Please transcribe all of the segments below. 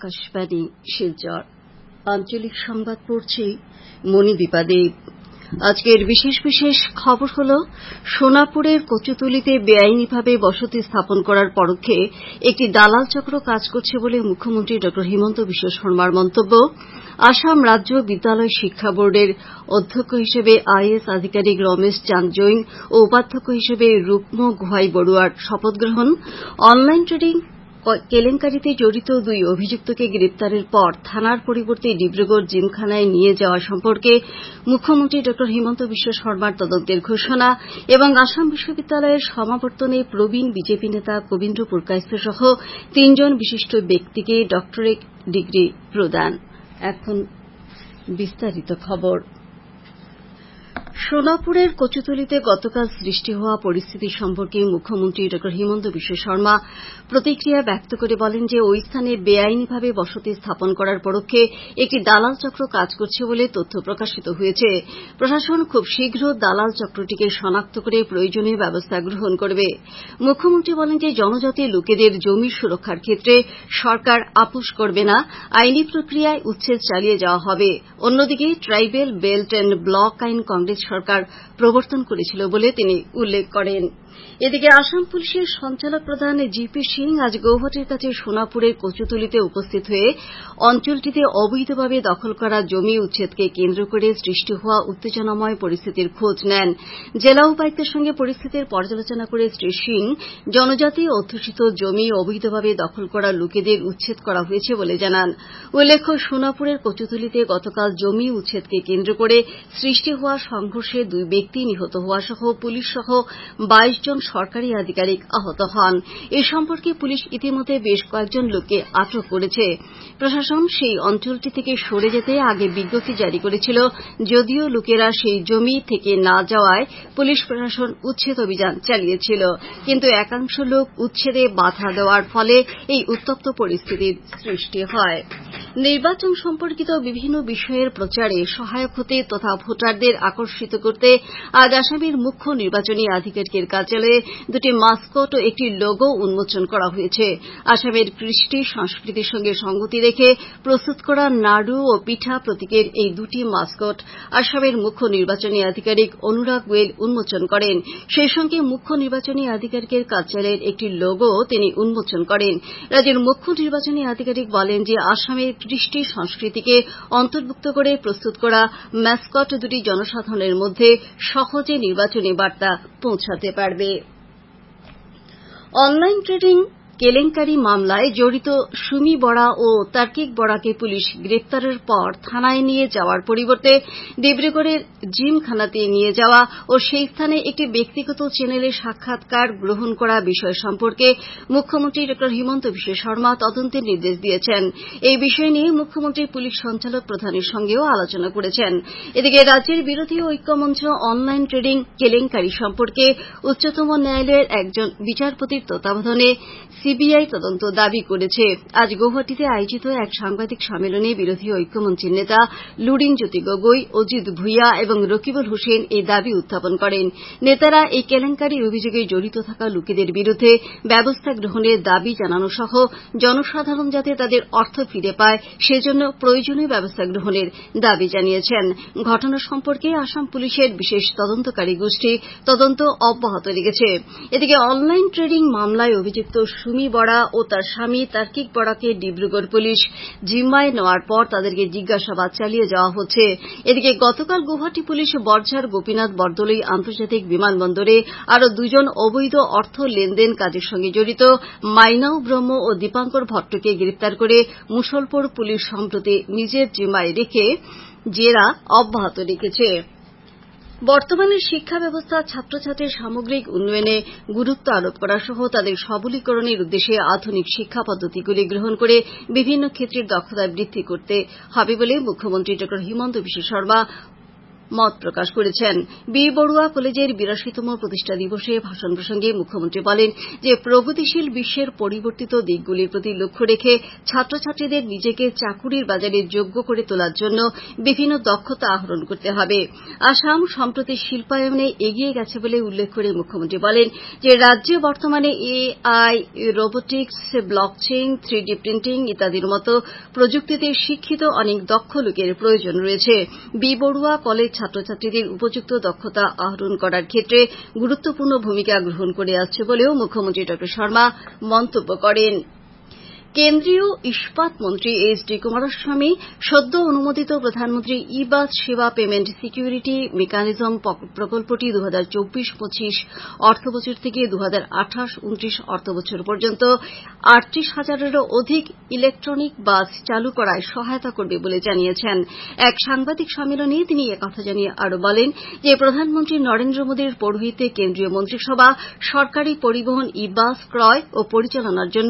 আকাশবাণী শিলচর আঞ্চলিক সংবাদ পড়ছি মনিদীপা দেব। আজকের বিশেষ বিশেষ খবর হল সোনাপুরের কচুতলিতে বেআইনিভাবে বসতি স্থাপন করার পরোক্ষে একটি দালাল চক্র কাজ করছে বলে মুখ্যমন্ত্রী ড হিমন্ত বিশ্ব শর্মার মন্তব্য। আসাম রাজ্য বিদ্যালয় শিক্ষা বোর্ডের অধ্যক্ষ হিসেবে আইএএস আধিকারিক রমেশ চাঁদ জৈন ও উপাধ্যক্ষ হিসেবে রুক্ম গোহাই বড়ুয়ার শপথ গ্রহণ। অনলাইন ট্রেডিং কেলেঙ্কারিতে জড়িত 2 অভিযুক্তকে গ্রেপ্তারের পর থানার পরিবর্তে ডিব্রুগড় জিমখানায় নিয়ে যাওয়া সম্পর্কে মুখ্যমন্ত্রী ড হিমন্ত বিশ্ব শর্মার তদন্তের ঘোষণা এবং আসাম বিশ্ববিদ্যালয়ের সমাবর্তনে প্রবীণ বিজেপি নেতা কবীন্দ্র পুরকায়স্থ সহ 3 জন বিশিষ্ট ব্যক্তিকে ডক্টরেট ডিগ্রি প্রদান। এখন বিস্তারিত খবর। সোনাপুরের কচুতলিতে গতকাল সৃষ্টি হওয়া পরিস্থিতি সম্পর্কে মুখ্যমন্ত্রী ড হিমন্ত বিশ্ব শর্মা প্রতিক্রিয়া ব্যক্ত করে বলেন যে ওই স্থানে বেআইনিভাবে বসতি স্থাপন করার পরোক্ষে একটি দালাল চক্র কাজ করছে বলে তথ্য প্রকাশিত হয়েছে। প্রশাসন খুব শীঘ্র দালাল চক্রটিকে শনাক্ত করে প্রয়োজনীয় ব্যবস্থা গ্রহণ করবে। মুখ্যমন্ত্রী বলেন যে জনজাতি লোকেদের জমি সুরক্ষার ক্ষেত্রে সরকার আপোষ করবে না, আইনি প্রক্রিয়ায় উচ্ছেদ চালিয়ে যাওয়া হবে। অন্যদিকে ট্রাইবেল বেল্ট এন্ড ব্লক আইন কংগ্রেস সরকার প্রবর্তন করেছিল বলে তিনি উল্লেখ করেন। এদিকে আসাম পুলিশের সঞ্চালক প্রধান জিপি সিং আজ গৌহাটির কাছে সোনাপুরের কচুতলিতে উপস্থিত হয়ে অঞ্চলটিতে অবৈধভাবে দখল করা জমি উচ্ছেদকে কেন্দ্র করে সৃষ্টি হওয়া উত্তেজনাময় পরিস্থিতির খোঁজ নেন। জেলা উপায়ুক্তের সঙ্গে পরিস্থিতির পর্যালোচনা করে শ্রী সিং জনজাতি অধ্যুষিত জমি অবৈধভাবে দখল করা লোকেদের উচ্ছেদ করা হয়েছে বলে জানান। উল্লেখ্য, সোনাপুরের কচুতলিতে গতকাল জমি উচ্ছেদকে কেন্দ্র করে সৃষ্টি হওয়া সংঘর্ষে 2 ব্যক্তি নিহত হওয়া সহ পুলিশ সহ 22 জন সরকারি আধিকারিক আহত হন। এ সম্পর্কে পুলিশ ইতিমধ্যে বেশ কয়েকজন লোককে আটক করেছে। প্রশাসন সেই অঞ্চলটি থেকে সরে যেতে আগে বিজ্ঞপ্তি জারি করেছিল, যদিও লোকেরা সেই জমি থেকে না যাওয়ায় পুলিশ প্রশাসন উচ্ছেদ অভিযান চালিয়েছিল। কিন্তু একাংশ লোক উচ্ছেদে বাধা দেওয়ার ফলে এই উত্তপ্ত পরিস্থিতির সৃষ্টি হয়। নির্বাচন সম্পর্কিত বিভিন্ন বিষয়ের প্রচারে সহায়ক হতে তথা ভোটারদের আকর্ষিত করতে আজ আসামের মুখ্য নির্বাচনী আধিকারিকের কার্যালয়ে 2টি মাস্কট ও একটি লোগো উন্মোচন করা হয়েছে। আসামের কৃষ্টি সংস্কৃতির সঙ্গে সঙ্গতি রেখে প্রস্তুত করা নাড়ু ও পিঠা প্রতীকের এই 2টি মাস্কট আসামের মুখ্য নির্বাচনী আধিকারিক অনুরাগ গোয়েল উন্মোচন করেন। সেই সঙ্গে মুখ্য নির্বাচনী আধিকারিকের কার্যালয়ের একটি লোগো তিনি উন্মোচন করেন। রাজ্যের মুখ্য নির্বাচনী আধিকারিক বলেন যে আসামের কৃষ্টি সংস্কৃতিকে অন্তর্ভুক্ত করে প্রস্তুত করা ম্যাসকট 2টি জনসাধারণের মধ্যে সহজে নির্বাচনী বার্তা পৌঁছাতে পারবে। অনলাইন ট্রেডিং কেলেঙ্কারি মামলায় জড়িত সুমি বড়া ও তার্কিক বড়াকে পুলিশ গ্রেপ্তারের পর থানায় নিয়ে যাওয়ার পরিবর্তে ডিব্রুগড়ের জিমখানাতে নিয়ে যাওয়া ও সেই স্থানে একটি ব্যক্তিগত চ্যানেলে সাক্ষাৎকার গ্রহণ করা বিষয় সম্পর্কে মুখ্যমন্ত্রী ড হিমন্ত বিশ্ব শর্মা তদন্তের নির্দেশ দিয়েছেন। এই বিষয় নিয়ে মুখ্যমন্ত্রী পুলিশ সঞ্চালক প্রধানের সঙ্গেও আলোচনা করেছেন। এদিকে রাজ্যের বিরোধী ঐক্যমঞ্চ অনলাইন ট্রেডিং কেলেঙ্কারি সম্পর্কে উচ্চতম ন্যায়ালয়ের একজন বিচারপতির তত্ত্বাবধানে সিবিআই তদন্ত দাবি করেছে। আজ গৌহাটিতে আয়োজিত এক সাংবাদিক সম্মেলনে বিরোধী ঐক্যমঞ্চের নেতা লুরিন জ্যোতি গগৈ, অজিত ভুইয়া এবং রকিবুল হোসেন এই দাবি উত্থাপন করেন। নেতারা এই কেলেঙ্কারির অভিযোগে জড়িত থাকা লোকেদের বিরুদ্ধে ব্যবস্থা গ্রহণের দাবি জানানো সহ জনসাধারণ যাতে তাদের অর্থ ফিরে পায় সেজন্য প্রয়োজনীয় ব্যবস্থা গ্রহণের দাবি জানিয়েছেন। ঘটনা সম্পর্কে আসাম পুলিশের বিশেষ তদন্তকারী গোষ্ঠী তদন্ত অব্যাহত রেখেছে। এদিকে অনলাইন ট্রেডিং মামলায় অভিযুক্ত সুমি বড়া ও তার স্বামী তার্কিক বড়াকে ডিব্রুগড় পুলিশ জিম্মায় নেওয়ার পর তাদেরকে জিজ্ঞাসাবাদ চালিয়ে যাওয়া হচ্ছে। এদিকে গতকাল গৌহাটি পুলিশ বর্ষার গোপীনাথ বরদলৈ আন্তর্জাতিক বিমানবন্দরে আরও 2 জন অবৈধ অর্থ লেনদেন কাজের সঙ্গে জড়িত মাইনাও ব্রহ্ম ও দীপাঙ্কর ভট্টকে গ্রেপ্তার করে মুসলপুর পুলিশ সম্প্রতি নিজের জিম্মায় রেখে জেরা অব্যাহত রেখেছে। বর্তমানের শিক্ষা ব্যবস্থা ছাত্রছাত্রীর সামগ্রিক উন্নয়নে গুরুত্ব আরোপ করা সহ তাদের সবলীকরণের উদ্দেশ্যে আধুনিক শিক্ষা পদ্ধতিগুলি গ্রহণ করে বিভিন্ন ক্ষেত্রের দক্ষতা বৃদ্ধি করতে হবে বলে মুখ্যমন্ত্রী ড হিমন্ত বিশ্ব শর্মা মত প্রকাশ করেছেন। বি বড়ুয়া কলেজের ৮২তম প্রতিষ্ঠা দিবসে ভাষণ প্রসঙ্গে মুখ্যমন্ত্রী বলেন যে প্রগতিশীল বিশ্বের পরিবর্তিত দিকগুলির প্রতি লক্ষ্য রেখে ছাত্রছাত্রীদের নিজেকে চাকুরির বাজারে যোগ্য করে তোলার জন্য বিভিন্ন দক্ষতা আহরণ করতে হবে। আসাম সম্প্রতি শিল্পায়নে এগিয়ে গেছে বলে উল্লেখ করে মুখ্যমন্ত্রী বলেন যে রাজ্যে বর্তমানে AI, robotics, blockchain, 3D printing ইত্যাদির মতো প্রযুক্তিতে শিক্ষিত অনেক দক্ষ লোকের প্রয়োজন রয়েছে। বি বড়ুয়া কলেজ ছাত্রছাত্রীদের উপযুক্ত দক্ষতা আহরণ করার ক্ষেত্রে গুরুত্বপূর্ণ ভূমিকা গ্রহণ করে আসছে বলেও মুখ্যমন্ত্রী ড শর্মা মন্তব্য করেন। কেন্দ্রীয় ইস্পাত মন্ত্রী এইচ.ডি. কুমারস্বামী সদ্য অনুমোদিত প্রধানমন্ত্রী ই-বাস সেবা পেমেন্ট সিকিউরিটি মেকানিজম প্রকল্পটি ২০২৪-২৫ অর্থবছর থেকে ২০২৮-২৯ অর্থবছর পর্যন্ত ৩৮,০০০-এরও অধিক ইলেকট্রনিক বাস চালু করায় সহায়তা করবে বলে জানিয়েছেন। এক সাংবাদিক সম্মেলনে তিনি একথা জানিয়ে আরও বলেন যে প্রধানমন্ত্রী নরেন্দ্র মোদীর পৌরোহিত্যে কেন্দ্রীয় মন্ত্রিসভা সরকারি পরিবহন ই-বাস ক্রয় ও পরিচালনার জন্য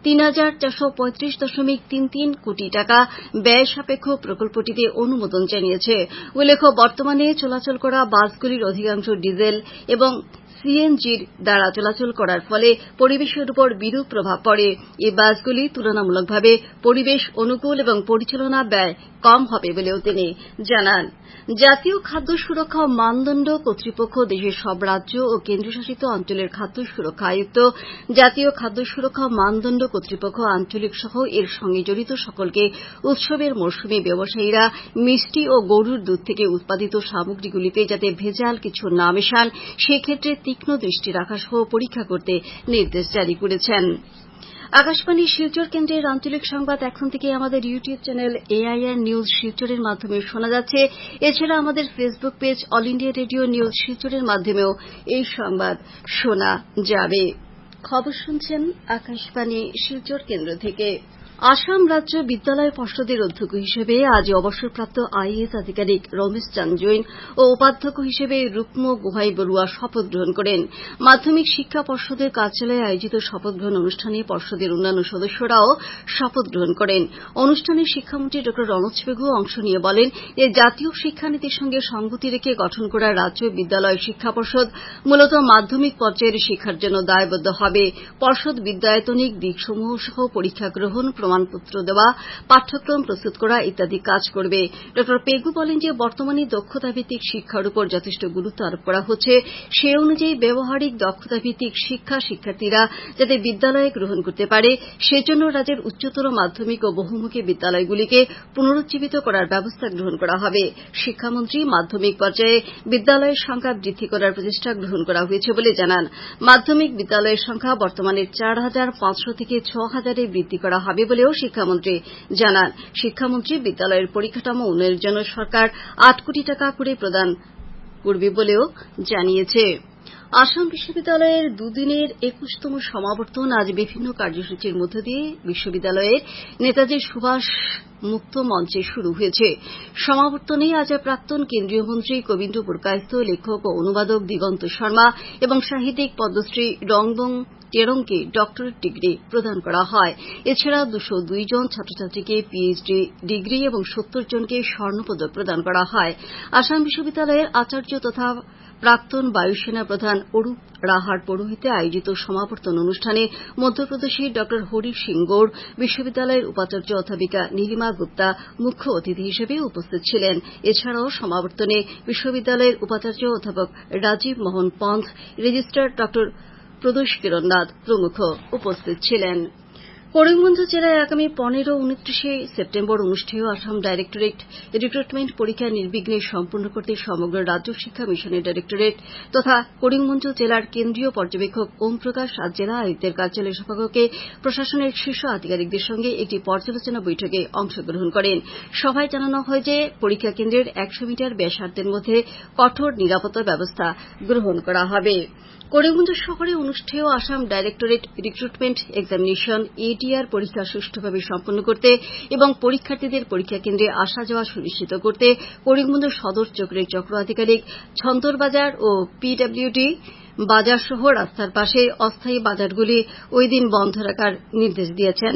৩,৪35.33 কোটি টাকা ব্যয় সাপেক্ষ প্রকল্পটিতে অনুমোদন জানিয়েছে। উল্লেখ্য, বর্তমানে চলাচল করা বাসগুলির অধিকাংশ ডিজেল এবং সিএনজির দ্বারা চলাচল করার ফলে পরিবেশের উপর বিরূপ প্রভাব পড়ে। এই বাসগুলি তুলনামূলকভাবে পরিবেশ অনুকূল এবং পরিচালনা ব্যয় কম হবে বলেও তিনি জানান। জাতীয় খাদ্য সুরক্ষা ও মানদণ্ড কর্তৃপক্ষ দেশের সব রাজ্য ও কেন্দ্রশাসিত অঞ্চলের খাদ্য সুরক্ষা আয়ুক্ত, জাতীয় খাদ্য সুরক্ষা ও মানদণ্ড কর্তৃপক্ষ আঞ্চলিক সহ এর সঙ্গে জড়িত সকলকে উৎসবের মরশুমে ব্যবসায়ীরা মিষ্টি ও গরুর দুধ থেকে উৎপাদিত সামগ্রীগুলিতে যাতে ভেজাল কিছু না মেশান সেক্ষেত্রে তীক্ষ্ণ দৃষ্টি রাখা সহ পরীক্ষা করতে নির্দেশ জারি করেছেন। আকাশবাণী শিলচর কেন্দ্রের আঞ্চলিক সংবাদ এখন থেকে আমাদের ইউটিউব চ্যানেল এআইআর নিউজ শিলচরের মাধ্যমে শোনা যাচ্ছে। এছাড়া আমাদের Facebook page all India radio news শিলচরের মাধ্যমেও এই সংবাদ শোনা যাবে। খবর শুনছেন আকাশবাণী শিলচর কেন্দ্র থেকে। আসাম রাজ্য বিদ্যালয় পর্ষদের অধ্যক্ষ হিসেবে আজ অবসরপ্রাপ্ত আইএএস আধিকারিক রমেশ চান্দ জৈন ও উপাধ্যক্ষ হিসেবে রুক্ম গোহাই বড়ুয়া শপথ গ্রহণ করেন। মাধ্যমিক শিক্ষা পর্ষদের কার্যালয়ে আয়োজিত শপথ গ্রহণ অনুষ্ঠানে পর্ষদের অন্যান্য সদস্যরাও শপথ গ্রহণ করেন। অনুষ্ঠানে শিক্ষামন্ত্রী ড রনোজ পেগু অংশ নিয়ে বলেন যে জাতীয় শিক্ষানীতির সঙ্গে সঙ্গতি রেখে গঠন করা রাজ্য বিদ্যালয় শিক্ষা পর্ষদ মূলত মাধ্যমিক পর্যায়ের শিক্ষার জন্য দায়বদ্ধ হবে। পর্ষদ বিদ্যায়তনিক দিকসমূহ সহ পরীক্ষা গ্রহণ, প্রমাণপত্র দেওয়া, পাঠ্যক্রম প্রস্তুত করা ইত্যাদি কাজ করবে। ড পেগু বলেন যে বর্তমানে দক্ষতাভিত্তিক শিক্ষার উপর যথেষ্ট গুরুত্ব আরোপ করা হচ্ছে। সে অনুযায়ী ব্যবহারিক দক্ষতাভিত্তিক শিক্ষা শিক্ষার্থীরা যাতে বিদ্যালয়ে গ্রহণ করতে পারে সেজন্য রাজ্যের উচ্চতর মাধ্যমিক ও বহুমুখী বিদ্যালয়গুলিকে পুনরুজ্জীবিত করার ব্যবস্থা গ্রহণ করা হবে। শিক্ষামন্ত্রী মাধ্যমিক পর্যায়ে বিদ্যালয়ের সংখ্যা বৃদ্ধি করার প্রচেষ্টা গ্রহণ করা হয়েছে বলে জানান। মাধ্যমিক বিদ্যালয়ের সংখ্যা বর্তমানে ৪,৫০০ থেকে ৬,০০০-এ বৃদ্ধি করা হবে বলেও শিক্ষামন্ত্রী জানান। শিক্ষামন্ত্রী বিদ্যালয়ের পরিকাঠামো উন্নয়নের জন্য সরকার ৮ কোটি টাকা করে প্রদান করবে বলেও জানিয়েছে। আসাম বিশ্ববিদ্যালয়ের দুদিনের ২১তম সমাবর্তন আজ বিভিন্ন কার্যসূচির মধ্য দিয়ে বিশ্ববিদ্যালয়ের নেতাজি সুভাষ মুক্ত মঞ্চে শুরু হয়েছে। সমাবর্তনে আজ প্রাক্তন কেন্দ্রীয় মন্ত্রী কবীন্দ্র পুরকায়স্থ, লেখক ও অনুবাদক দিগন্ত শর্মা এবং সাহিত্যিক পদ্মশ্রী রংবং টেরংকে ডক্টরেট ডিগ্রি প্রদান করা হয়। এছাড়া ২০২ জন ছাত্রছাত্রীকে পিএইচডি ডিগ্রি এবং ৭০ জনকে স্বর্ণপদক প্রদান করা হয়। আসাম বিশ্ববিদ্যালয়ের আচার্য তথা প্রাক্তন বায়ুসেনা প্রধান অরূপ রাহার পৌরোহিত্যে আয়োজিত সমাবর্তন অনুষ্ঠানে মধ্যপ্রদেশের ড হরি সিং গৌড়, বিশ্ববিদ্যালয়ের উপাচার্য অধ্যাপিকা নীলিমা গুপ্তা মুখ্য অতিথি হিসেবে উপস্থিত ছিলেন। এছাড়াও সমাবর্তনে বিশ্ববিদ্যালয়ের উপাচার্য অধ্যাপক রাজীব মোহন পন্থ, রেজিস্ট্রার ড প্রদোষ কিরণ নাথ প্রমুখ উপস্থিত ছিলেন। করিমগঞ্জ জেলায় আগামী ১৫-২৯ সেপ্টেম্বর অনুষ্ঠেয় আসাম ডাইরেক্টরেট রিক্রুটমেন্ট পরীক্ষা নির্বিঘ্নে সম্পন্ন করতে সমগ্র রাজ্য শিক্ষা মিশনের ডাইরেক্টরেট তথা করিমগঞ্জ জেলার কেন্দ্রীয় পর্যবেক্ষক ওম প্রকাশ আজ জেলা আয়ুক্তের কার্যালয় সভাকক্ষে প্রশাসনের শীর্ষ আধিকারিকদের সঙ্গে একটি পর্যালোচনা বৈঠকে অংশগ্রহণ করেন। সভায় জানানো হয় যে পরীক্ষা কেন্দ্রের ১০০ মিটার ব্যাসার্ধের মধ্যে কঠোর নিরাপত্তা ব্যবস্থা গ্রহণ করা হবে। করিমগঞ্জ শহরে অনুষ্ঠেয় Assam directorate recruitment examination ADR পরীক্ষা সুষ্ঠুভাবে সম্পন্ন করতে এবং পরীক্ষার্থীদের পরীক্ষা কেন্দ্রে আসা যাওয়া সুনিশ্চিত করতে করিমগঞ্জ সদর চক্রের চক্র আধিকারিক ছন্দরবাজার ও পিডব্লিউডি বাজার সহ রাস্তার পাশে অস্থায়ী বাজারগুলি ওই দিন বন্ধ রাখার নির্দেশ দিয়েছেন।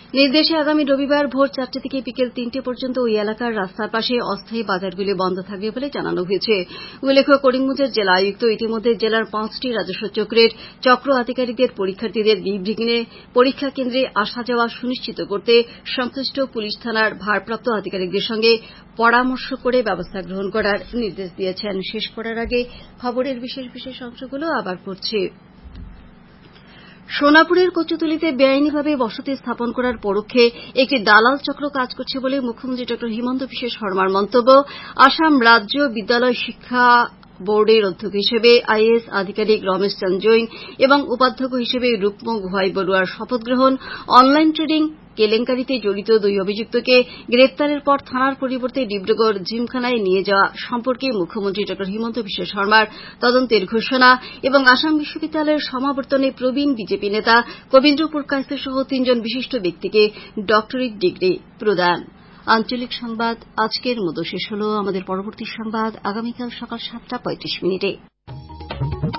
নির্দেশে আগামী রবিবার ভোর 4টে থেকে বিকেল 3টে পর্যন্ত ওই এলাকার রাস্তার পাশে অস্থায়ী বাজারগুলি বন্ধ থাকবে বলে জানানো হয়েছে। উল্লেখ্য, করিমগঞ্জের জেলা আয়ুক্ত ইতিমধ্যে জেলার 5টি রাজস্ব চক্রের চক্র আধিকারিকদের পরীক্ষার্থীদের নির্বিঘ্নে পরীক্ষা কেন্দ্রে আসা যাওয়া সুনিশ্চিত করতে সংশ্লিষ্ট পুলিশ থানার ভারপ্রাপ্ত আধিকারিকদের সঙ্গে পরামর্শ করে ব্যবস্থা গ্রহণ করার নির্দেশ দিয়েছেন। শেষ করার আগে খবরের বিশেষ অংশগুলো আবার পড়ছি। সোনাপুরের কচুতলিতে বেআইনিভাবে বসতি স্থাপন করার পরোক্ষে একটি দালাল চক্র কাজ করছে বলে মুখ্যমন্ত্রী ড হিমন্ত বিশ্ব শর্মার মন্তব্য। আসাম রাজ্য বিদ্যালয় শিক্ষা বোর্ডের অধ্যক্ষ হিসেবে আইএএস আধিকারিক রমেশ চন্দ্র জৈন এবং উপাধ্যক্ষ হিসেবে রূপম গুহাই বড়ুয়ার শপথ গ্রহণ, অনলাইন ট্রেডিং কেলেঙ্কারিতে জড়িত 2 অভিযুক্তকে গ্রেপ্তারের পর থানার পরিবর্তে ডিব্রুগড় জিমখানায় নিয়ে যাওয়া সম্পর্কে মুখ্যমন্ত্রী ড হিমন্ত বিশ্ব শর্মার তদন্তের ঘোষণা এবং আসাম বিশ্ববিদ্যালয়ের সমাবর্তনে প্রবীণ বিজেপি নেতা কবীন্দ্র পুরকায়স্থ সহ 3 জন বিশিষ্ট ব্যক্তিকে ডক্টরেট ডিগ্রি প্রদান। আঞ্চলিক সংবাদ আজকের মতো শেষ হল। আমাদের পরবর্তী সংবাদ আগামীকাল সকাল 7টা 35 মিনিটে।